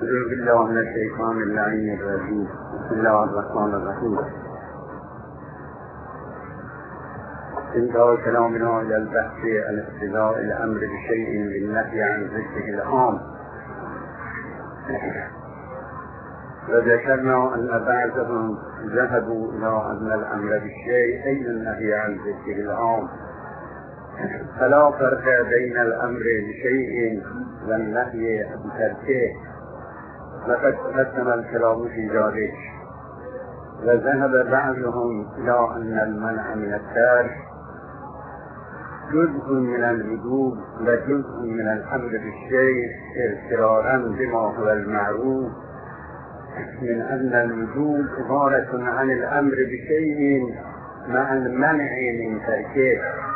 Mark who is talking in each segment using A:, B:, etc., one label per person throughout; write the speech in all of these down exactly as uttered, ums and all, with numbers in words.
A: أعوذ بالله من الشيطان اللعين الرجيم. بسم الله الرحمن الرحيم. انتهى كلامنا إلى البحث عن اقتضاء الأمر بشيء بالنهي عن ضده العام، وذكرنا أن بعضهم ذهبوا إلى أن الأمر بالشيء أي النهي عن ضده العام، فلا فرق بين الأمر بشيء والنهي عن تركه، لقد تقدم الكلام في ذلك. وذهب بعضهم إلى أن المنع من الترك جزء من الوجوب وجزء من الأمر بالشيء اغترارا بما هو المعروف من أن الوجوب عبارة عن الأمر بشيء مع المنع من تركه.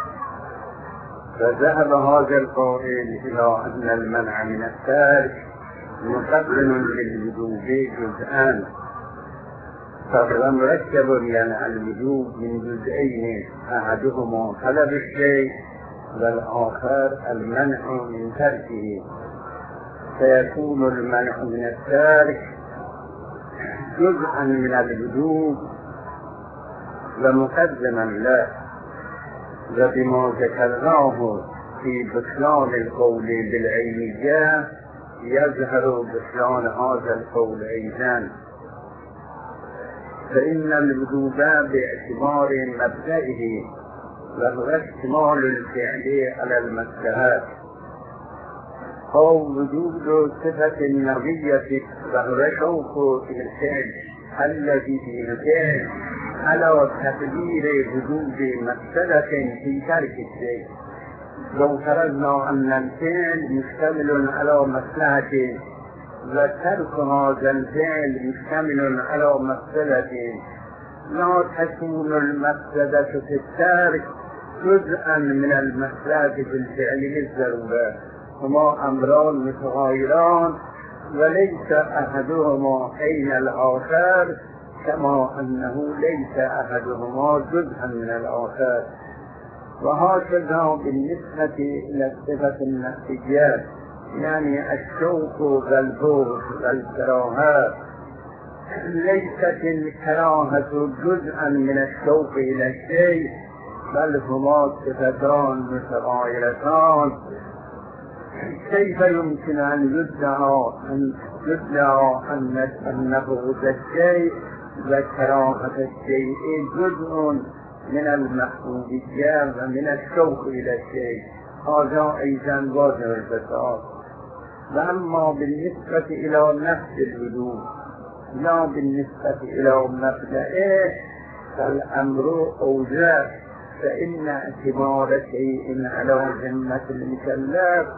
A: فذهب هذا القائل إلى أن المنع من الترك مقدم للوجوب جزءان، فهو مركب يعني الوجوب من جزئين، أحدهما طلب الشيء والآخر المنع من تركه، فيكون المنع من الترك جزءا من الوجوب ومقدما له. وبما ذكرناه في بطلان القول بالعينية يظهر بطلان هذا القول أيضا، فإن الوجوب باعتبار مبدئه وهو اشتمال الفعل على المصلحة، أو وجود صفة النبية وهو شوق الفعل الذي في الفعل على تقدير وجود مفسدة في ترك الشيء. لو فرضنا أن الفعل مشتمل على مصلحة وترك هذا الفعل مشتمل على مفسدة، لا تكون المفسدة في الترك جزءا من المصلحة في الفعل بالضرورة، هما أمران متغايران وليس أحدهما عين الآخر، كما أنه ليس أحدهما جزءا من الآخر. وهكذا بالنسبة إلى الصفة النفسية، يعني الشوق والبغض والكراهة، ليست الكراهة جزءا من الشوق إلى الشيء، بل هما صفتان متغايرتان. كيف يمكن أن يدعى أن يدعى أن بغض الشيء وكراهة الشيء جزء من المحبوبية ومن الشوق إلى الشيء؟ هذا أيضا واضح الفساد. وأما بالنسبة إلى نفس الوجود لا بالنسبة إلى مبدأه فالأمر أوجه، فإن اعتبار شيء على ذمة المكلف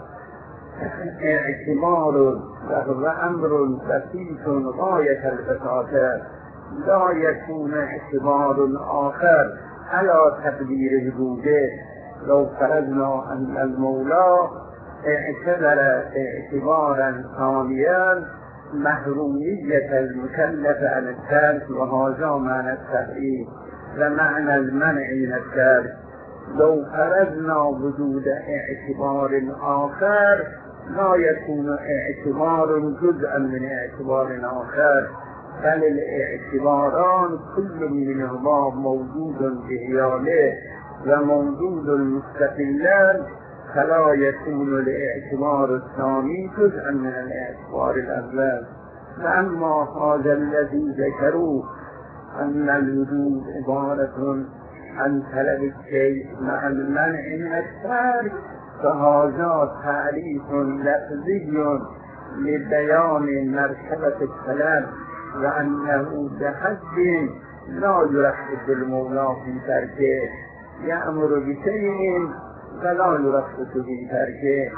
A: اعتبار وهو أمر بسيط غاية البساطة، لا يكون اعتبار آخر على تقدير وجوده. لو فرضنا أن المولى اعتبر اعتبارا ثانيا محرومية المكلف عن الترك، وهذا معنى التحريم ومعنى المنع من الترك. لو فرضنا وجود اعتبار آخر لا يكون اعتبار جزءا من اعتبار آخر، بل الاعتباران كل منهما موجود بحياله وموجود مستقلا، فلا يكون الاعتبار الثاني جزءا من الاعتبار الأول. فأما هذا الذي ذكروه أن الوجود عبارة عن طلب الشيء مع المنع من الترك، فهذا تعريف لفظي لبيان مرتبة الطلب، وأنه بحد لا يرخص المولى في تركه، يأمر بشيء فلا يرخص في تركه.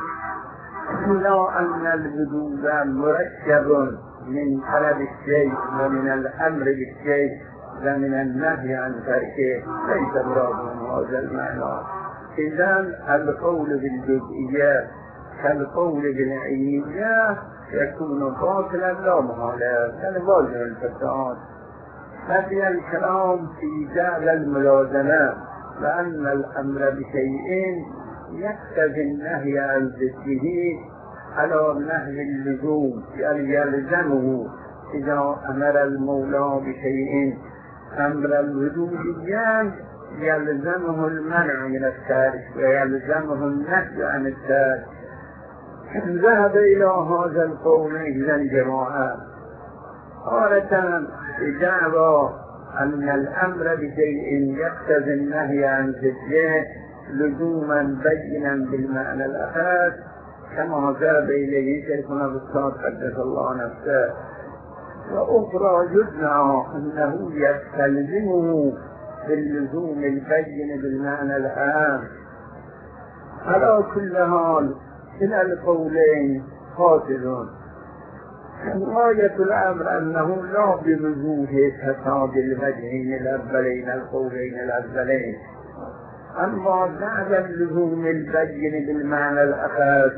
A: لا أن الوجود مركب من طلب الشيء ومن الأمر بالشيء ومن النهي عن تركه، ليس مراد من هذا المعنى. إذن القول بالجزئيات كالقول بالعينية يكون باطلا لا محالة، كالواجب الفساد. ففي الكلام في جعل الملازمة، لأن الأمر بشيء يقتضي النهي عن ضده على نهي اللزوم، يعني يلزمه إذا أمر المولى بشيء أمر الوجوبيان يلزمه المنع من التارك ويلزمه النهي عن التارك. ذهب إلى هذا القول إلى الجماعة قالتا إجابة أن الأمر بشيء يقتضي النهي عن ضده لزوما بينا بالمعنى الأخذ كما ذهب إليه شيخنا الأستاذ قدس الله نفسه، وأخرى يدعى أنه يستلزمه باللزوم البين بالمعنى العام. على كل حال كلا القولين فاسدون. غاية الأمر أنه لا بوجوه فساد الوجهين الأولين القولين الأولين، أما بعد اللزوم البين بالمعنى الأخذ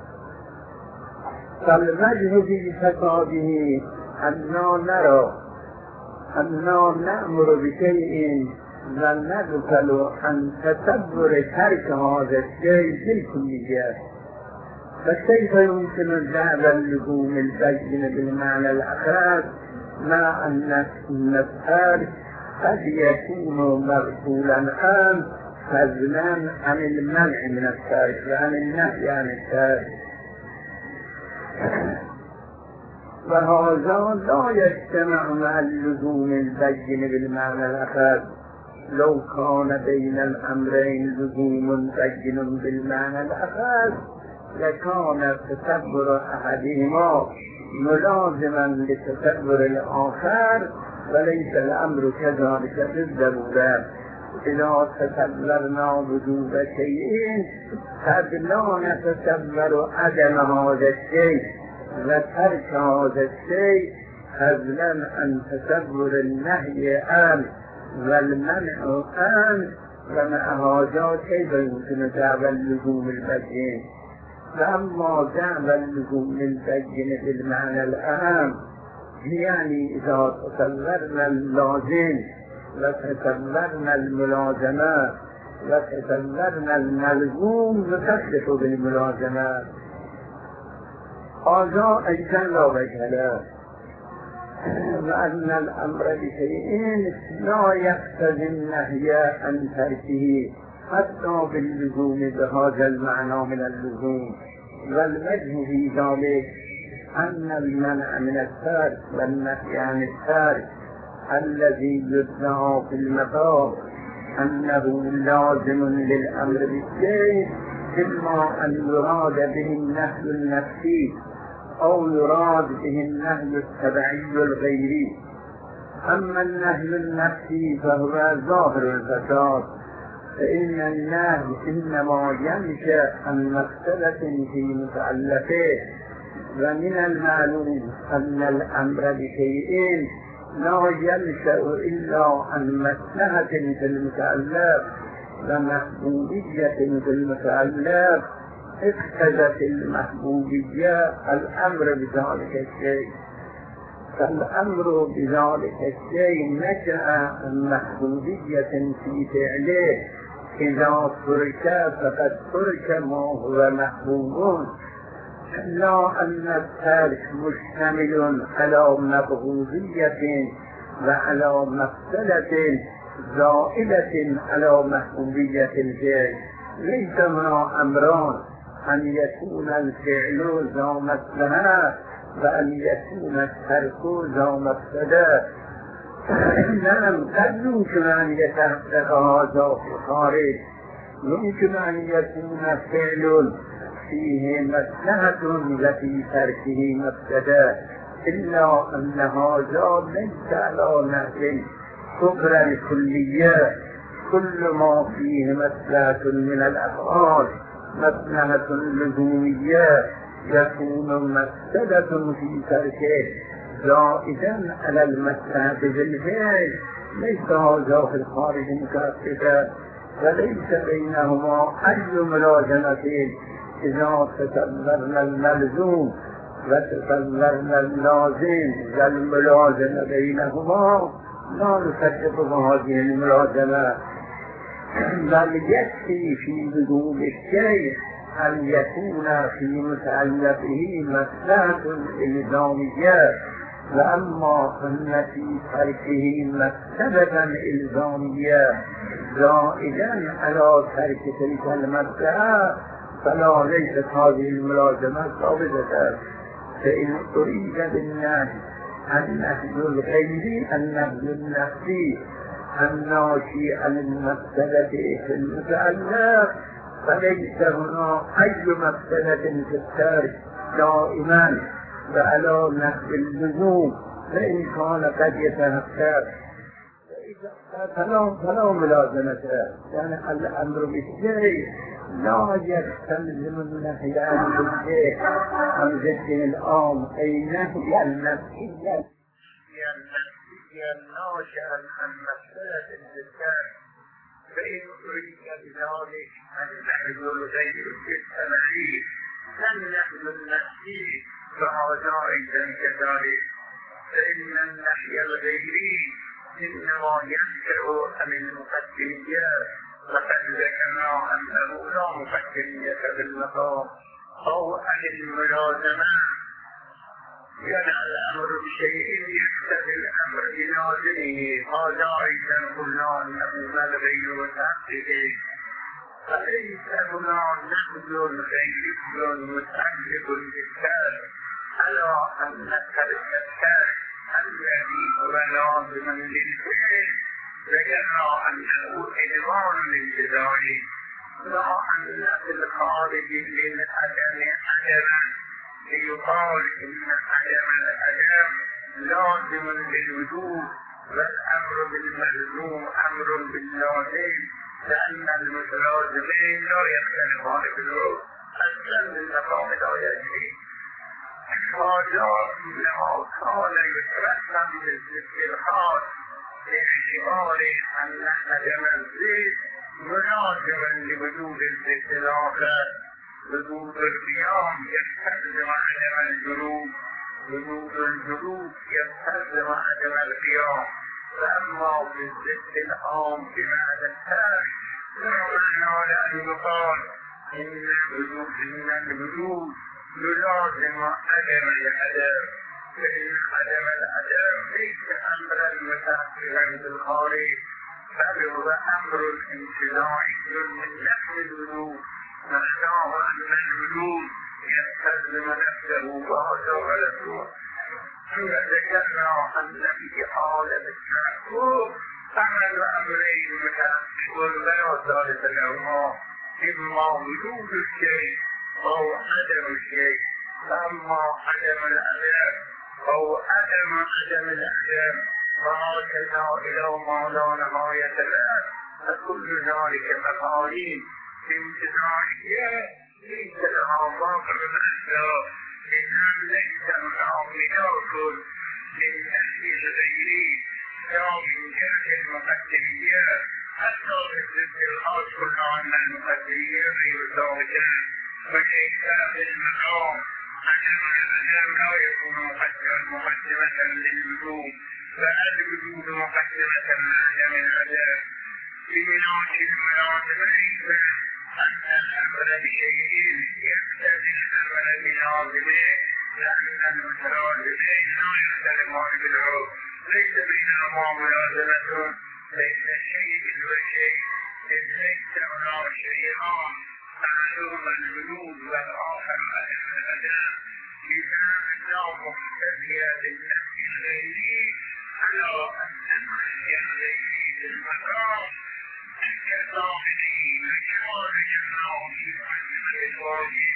A: فالوجه في فساده أننا نرى أننا نأمر بشيء ونغفل عن تدبر ترك هذا الشيء بالكلية، فكيف يمكن الذهب اللزوم البين بالمعنى الأخذ مع أن الترك قد يكون مغفولا عن فضلا عن المنع من الترك وعن النهي عن الترك، وهذا لا يجتمع مع اللزوم البين بالمعنى الأخذ. لو كان بين الأمرين لزوم بين بالمعنى الأخذ لكان تدبر أحدهما ملازما لتدبر الآخر، وليس الأمر كذلك بالضرورة. إذا تدبرنا وجوب شيء قد لا نتدبر عدم هذا الشيء وترك هذا الشيء فضلا عن تدبر النهي عنه والمنع عنه، ومع هذا كيف يمكن دعوى اللزوم البين؟ فأما دعوى اللزوم البين بالمعنى الأهم يعني إذا تصورنا اللازم وتصورنا الملازمات وتصورنا الملزوم نصدق بالملازمات، هذا أيضا لا وجه له، وأن الأمر بشيء لا يقتضي النهي عن تركه حتى باللزوم بهذا المعنى من اللزوم. والوجه في ذلك أن المنع من الترك والنهي عن الترك الذي يدعى في المقام أنه لازم للأمر بالشيء إما أن يراد به النهي النفسي أو يراد به النهي التبعي الغيري. أما النهي النفسي فهو ظاهر الفساد، فإن النهي إنما ينشأ عن مقصدة في متعلقه، ومن المعلوم أن الأمر بشيء لا ينشأ إلا عن مصلحة في المتعلق ومحبوبية في المتعلق، اقتضت المحبوبية الأمر بذلك الشيء، فالأمر بذلك الشيء نشأ عن محبوبية في فعله. إذا ترك فقد ترك ما هو محبوب، لا أن الترك مشتمل على مبغوضية وعلى مقصدة زائدة على محبوبية الفعل. ليس هنا أمران، أن يكون الفعل ذا مصلحة وأن يكون الترك ذا مقصدة. نعم، قد يمكن أن يتحقق هذا في الخارج، يمكن أن يكون فعل فيه مصلحة وفي تركه مقصدة، إلا أن هذا ليس على نهج كبرى الكلية. كل ما فيه مصلحة من الأفعال مصلحة لزومية يكون مقصدة في تركه زائدا على المصلحة بالفعل. ليس هذا في الخارج مكافئة، وليس بينهما أي ملازمة. إذا تصورنا الملزوم وتصورنا اللازم والملازمة بينهما لا نصدق بهذه الملازمة، بل يكفي في وجود الشيء أن يكون في متعلقه مصلحة إلزامية، وأما أن في تركه مفسدة إلزامية زائدا على ترك تلك المصلحة فلا ليست هذه الملازمة ثابتة. فإن أريد بالنهي النهي الغيري النهي النفسي الناشئ عن المفسدة في المتعلق فليس هنا أي مفسدة في الترك دائما وعلى نفس اللزوم، فإن كان قد يتهكر فلا فلا ملازمة. يعني الأمر بالشيء لا يستلزم النهي عن الشيء عن ضد الأمر، أي نهي النفسي الناشئ عن مفسدة الذكر. فإن أريد بذلك النهي الغير في التمارين فالنهي النفسي فهذا أيضا كذلك. فإن النهي الغيري إنما ينشأ عن المقدمية، وقد ذكرنا أنه لا مقدمية في المقام، أو عن الملازمة. يعني الأمر بشيء يقتضي الأمر بلازمه، هذا أيضا قلنا أنه الغير متعدد. فليس هنا نقد غير متعلق بالترك على أن ترك الترك الذي هو لازم للفعل ذكرنا أنه إدمان للجزاء، لا أن في الخارج للعدم عدما ليقال إن عدم العدم لازم للوجود، والأمر بالملزوم أمر باللازم، لأن المتلازمين لا يختلفان بالروح أصلا للمقام لا يجري. هذا إنما كان يترسم بالاسترخاء باعتبار أن عدم الزيت ملازما لوجود الزيت الآخر. وجود القيام يستلزم عدم الجلوس، وجود الجلوس يستلزم عدم القيام. فأما في الزيت العام بمعنى الترك لا معنى لأن يقال إن الوجود يلازم عدم العدم، فإن عدم العدم ليس أمرا متأخرا بالخارج، بل هو أمر امتناعي من نفس الوجود، معناه أن الوجود يستلزم نفسه وهذا غلط. ذكرنا أن في حالة التحقق عمل أمرين متأخر لا ثالث لهما، إما وجود الشيء أو عدم الشيء. أما عدم العدم أو عدم عدم العدم فهكذا إلى ما لا نهاية له، فكل ذلك مفاهيم امتناعية ليس لها ظاهر الأسباب، إنها ليس هناك مداخل للنهي الغيري لا من جهة المقدمية، حتى في الخاص كلها أن المقدمية غير ثابتة، وليس بالمقام عدم العدم لا يكون مقدمة للوجود، فالوجود مقدمة لعدم العدم. بمناط الملازمة أن الأمر بشيء يقتضي الأمر بلازمه، لأن المتلازمين لا يختلفان بالعرف، ليس بينهما ملازمة، ليس الشيء والشيء، إذ ليس هناك شيئان أحدهما الوجود والآخر عدم العدم. إذا لا مقتضي للنفي الغيري على أن النفي الغيري بالمقام كالظاهري وكمال جمعه في محكمة الواجب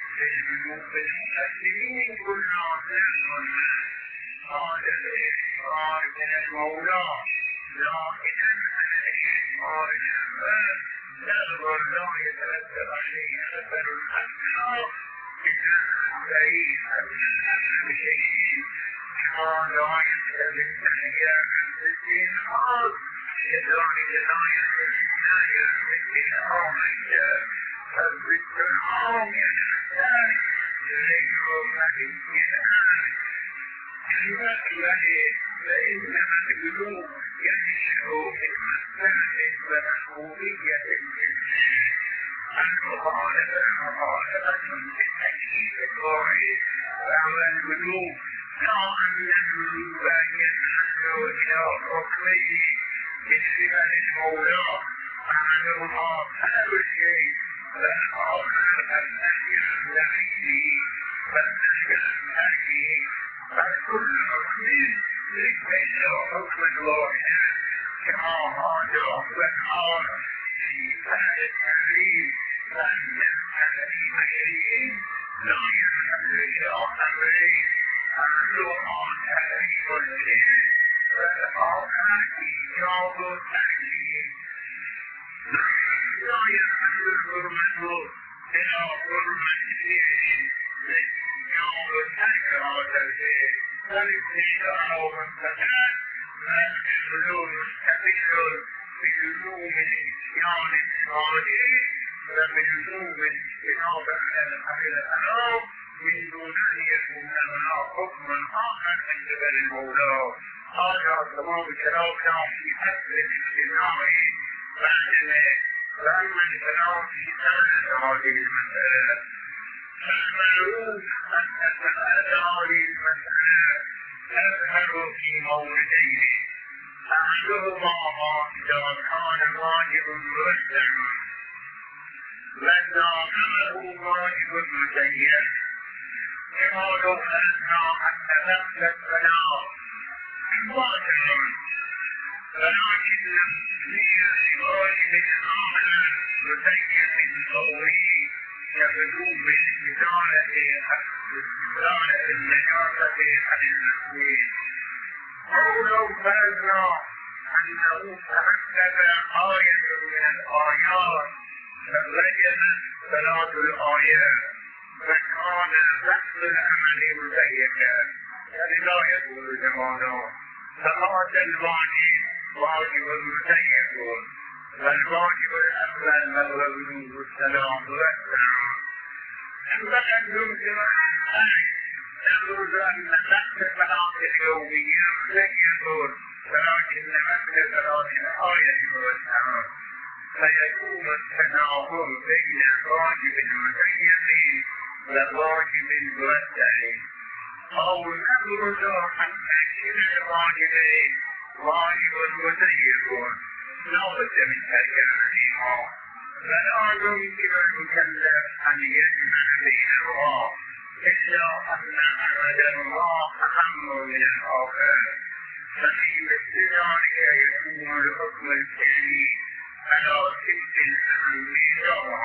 A: بالمقدمين كلنا نحن هذا الاختبار من المولى، لكن الاختبار الأول نظر لا يترتب عليه أثر الأسماء إذا بعيد من الأمر بشيء كما لا يتبع التحية من الدين لذلك لا يستثنى مثل الآخر، فالضد العام يتحتاج ذكر مدي الآن المسألة، فإنما القلوب ينشأ من مسألة ومحبوبية للجنس، المخالفة مخالفة بالتأكيد الغاية وعمل القلوب لا أن القلوب يسمعوا إلى حكمه بصفة المولى عمل الله كل شيء فالآخر فلنجعل لغيره فلنجعل لغيره فكل حكم لكي حكم الواحد كما هذا والآخر في هذا التعريف فأن الذي غيره لا يحمل إلى أمره أمر عن تحريف له والآخر إيجاب التحريف لا يحمل الحرمة إلى حرمة شيء لإيجاب التحريف فالاستشراع والفتاة فالحلول مستقل بلزوم الاتيان الصالح وبلزوم الاجتناب على الحمل الأنام من دون أن يكون لنا حكم آخر من قبل المولى. هذا تمام كلامنا في أصل الاجتماع بعدما فأما الكلام في ثالث هذه المسألة فالمعروف أن هذه المسألة تظهر في موردين أحدهما ما إذا كان واجب مرتب والآخر واجب مزين كما لو فرضنا أن نفس الصلاة واجب ولكن لواجب آخر مزين فوري يبدو باستدارة استدارة النجاسة عن المسؤول أو لو فرضنا أنه تحدث آية من الآيات فبين صلاة الآيات فكان نفس العمل مزينا فلا يقول زمانه صلاة الواجب واجب مزين والواجب الأفضل مغرب السلام والسلام أما أن يمكن أن يقول أن نفس الصلاة اليومية مزين ولكن مثل صلاة الآية والسلام فيكون التناظر بين الواجب المزين والواجب المرتب أو نبرز عن أشياء الواجبين واجب مزين لا بد من تجمعهما فلا يمكن المكلف أن يجمع بينهما إلا أن أحدهما أهم من الآخر ففي مثل ذلك يكون الحكم الثاني على ست الأهمية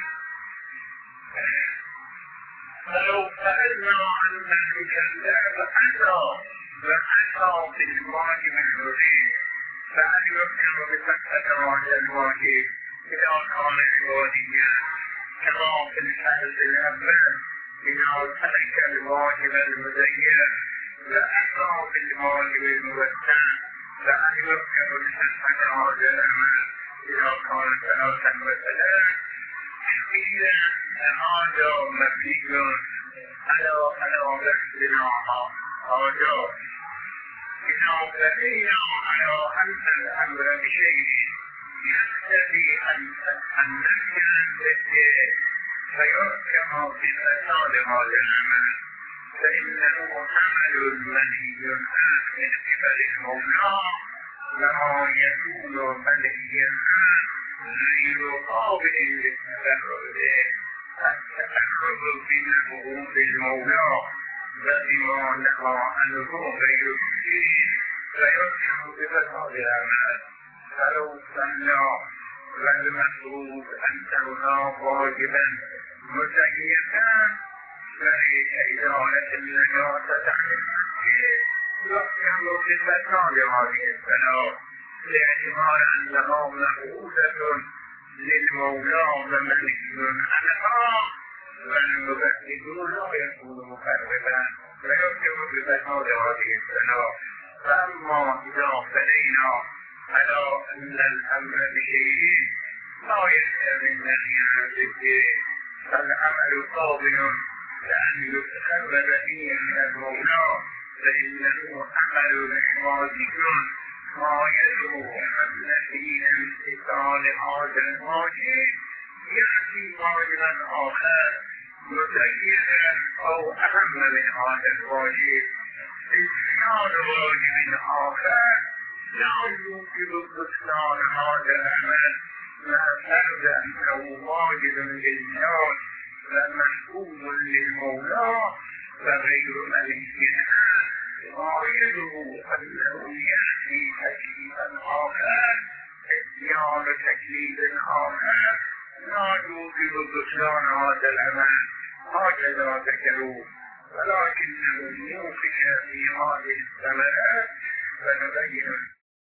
A: فلو سألنا عن المكلف أتى فأتى بالواجب الوحيد فهل يمكن بفتح هذا الواجب إذا كان عباديا كما في الحدث الأول إذا ترك الواجب المزين لأتى بالواجب المرتب فهل يمكن بفتح هذا الأمر إذا كان ثلاثا مثلا قيل هذا مبني على على الاصطلاح هذا إذا بنينا على أن الأمر بشيء يقتضي أن نفعل به فيحكم بفساد هذا العمل فإنه عمل منهي عنه من قبل المولى وما يكون منهيا غير قابل للتفرد التفرد بمفهوم المولى بما نهى عنه غير المسلمين فيحكم بفساد العمل فلو سمع والمفروض أن تكون واجبا مزينا فليس إزالة النجاسة عن المسجد يحكم بفساد هذه الصلاة باعتبار أنها مفروضة للمولى ومنهي عنها والمبتدئون لا يكون مخربا فيحكم بفساد هذه الصلاة فأما إذا بنينا على أن الأمر بشيء لا يستوي النهي عن الذكر فالعمل قابل لأن يتخبر فيه من المولى فإنه عمل إحراجي ما يدعو الذين امتثال هذا الواجب يأتي واجبا آخر متغيرا أو أهم من هذا الواجب. إتيان واجب آخر لا يمكن بطلان هذا العمل مع فرض أنه واجب للذات ومحبوب للمولى وغير مليء. غايته أنه يأتي تكليفا آخر، إتيان تكليف آخر لا يوجب بطلان هذا العمل. هكذا ذكروا، ولكنه يوقف في هذه الثمرات ونبين